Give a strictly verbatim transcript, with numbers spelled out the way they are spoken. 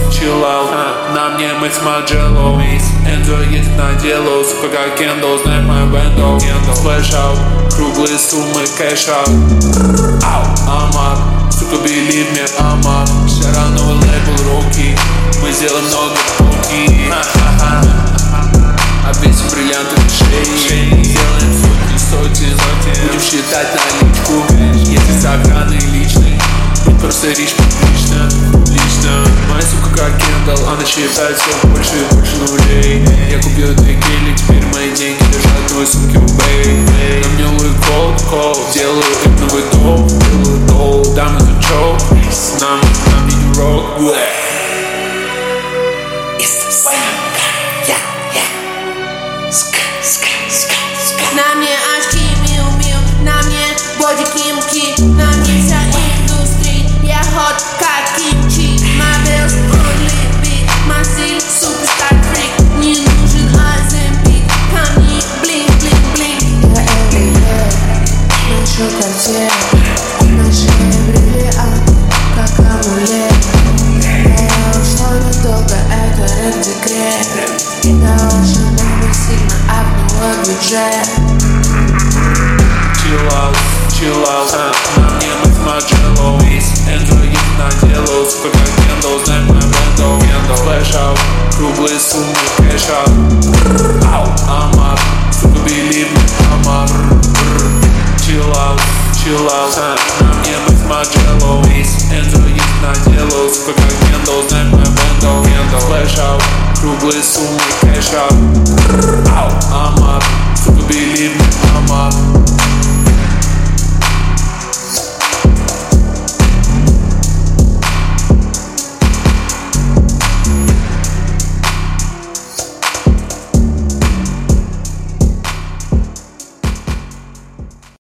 chill out, а, на мне мы с Маджелло. Энджо едет на дело, сука как Кендо, знает мою бенду. Splash out, круглые суммы кэш out. Амар, сука believe me, Амар. Вчера новый лейбл руки, мы сделаем много пуки. Обвесим бриллианты в шее, сделаем сотни, сотен, будем считать наличку. Если с охраной личной, быть просто рич лично, лично. Моя сука как Кендалл, она считает все больше и больше нулей. Я купил две гели, теперь мои деньги лежат в твоей сумке в бэй. На мне Луи Колд, Колд, делаю их новый топ, делаю топ, дамы за чоп, нам, нам не рок. На мне очки миу-миу, на мне боди кимки, на мне вся индустрия, я hot как кимчи. My bills only big, my стиль суперстар фрик, не нужен Оземпик, ко мне блин, блин, блин. Я эллиет, ношу картель, на шее бриллиант, как амулет. Я ушла надолго, это рэп-декрет. Да ваша мама сильно обнула бюджет. Chill out, chill out, а, на мне мы с Маджелло. Энджо едет на дело, сука как Кендалл, знает мою бенду. Splash out, круглые суммы кэш out. Амар, сука believe me, Амар. Chill out, chill out, а, на мне мы с Маджелло. Энджо едет на дело, сука как Кендалл, знает мою бенду. Splash out, круглые суммы кэш out. Амар, сука believe me, Амар.